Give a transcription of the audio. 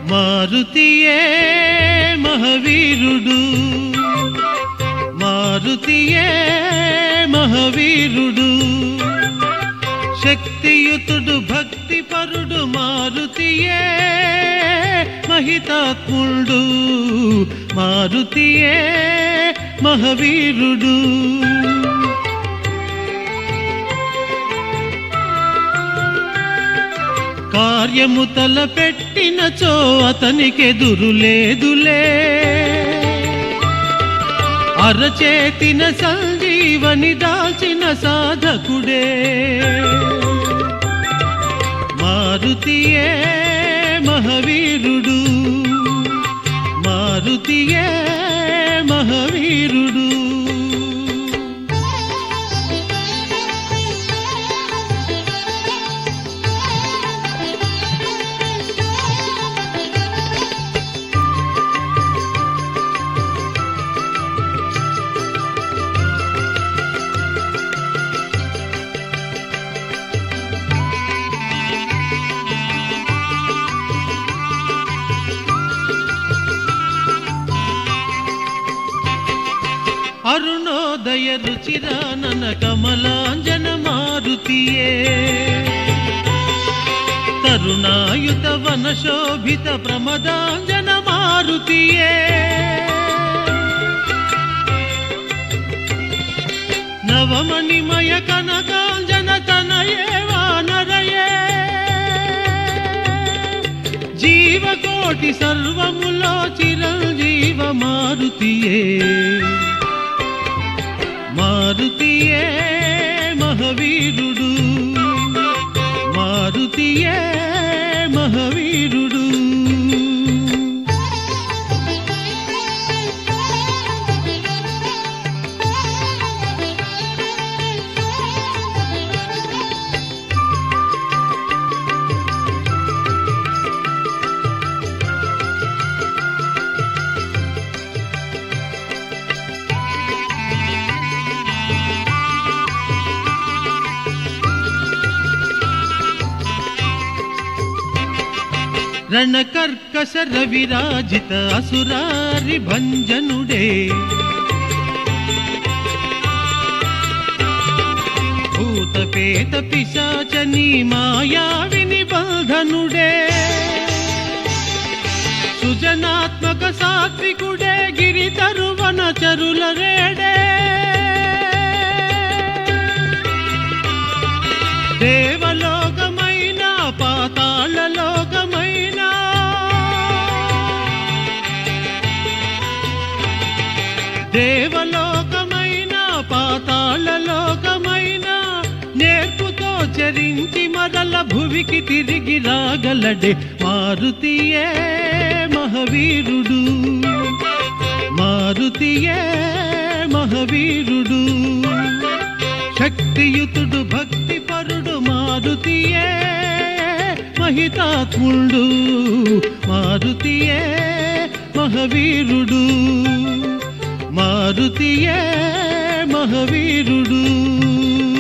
మారుతియే మహావీరుడు, మారుతియే మహావీరుడు, శక్తియుతుడు భక్తిపరుడు మారుతియే మహితాత్ముడు, మారుతియే మహావీరుడు. కార్యము తలపెట్టినచో అతనికెదురు లేదులే, అరచేతిన సంజీవని దాల్చిన సాధకుడే. మారుతియే మహావీరుడు, మారుతియే మహావీరుడు. అరుణోదయ రుచిరానన కమలాంజన మారుతియే, తరుణాయుత వన శోభిత ప్రమదాంజన మారుతియే. నవమణిమయ కనకాంజన తనయే వానరయే, జీవకోటి సర్వములో చిరంజీవ మారుతియే. మారుతియే మహావీరుడు, మారుతియే మహావీరుడు. రణకర్కశ రవిరాజిత అసురారి భంజనుడే, భూతపేత పిశాచని మాయావిని బంధనుడే, సుజనాత్మక సాత్వికుడే గిరితరువన చరుల రేడే. దేవలోకమైన పాతాళ లోకమైన, దేవలోకమైన పాతాళ లోకమైన, నేర్పుతో చరించి మరల భువికి తిరిగి రాగలడే. మారుతియే మహావీరుడు, మారుతియే మహావీరుడు, శక్తియుతుడు భక్తిపరుడు మారుతియే మహితాత్ముడు, మారుతియే మహావీరుడు, మారుతియే మహావీరుడు.